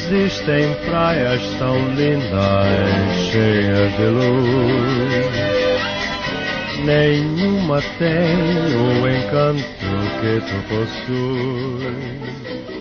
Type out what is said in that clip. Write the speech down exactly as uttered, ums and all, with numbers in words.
existem praias tão lindas, cheias de luz. Nenhuma tem o encanto que tu possuis.